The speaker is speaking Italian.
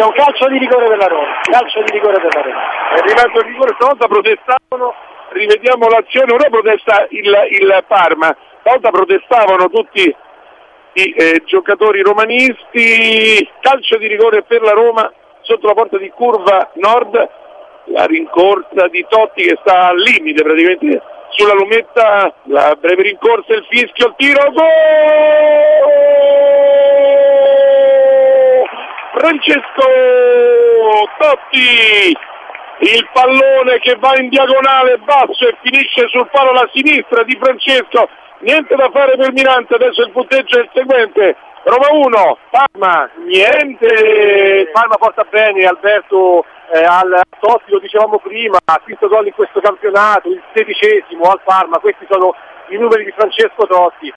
c'è un calcio di rigore per la Roma, È arrivato il rigore, stavolta protestavano, rivediamo l'azione, ora protesta il Parma, stavolta protestavano tutti i giocatori romanisti, calcio di rigore per la Roma sotto la porta di Curva Nord, la rincorsa di Totti che sta al limite praticamente sulla lumetta, la breve rincorsa, il fischio, il tiro, gol! Francesco Totti, il pallone che va in diagonale basso e finisce sul palo alla sinistra di Francesco, niente da fare per Mirante, adesso il punteggio è il seguente, Roma 1, Parma niente. Parma porta bene Alberto al Totti, lo dicevamo prima, ha quinto gol in questo campionato, il 16° al Parma, questi sono i numeri di Francesco Totti,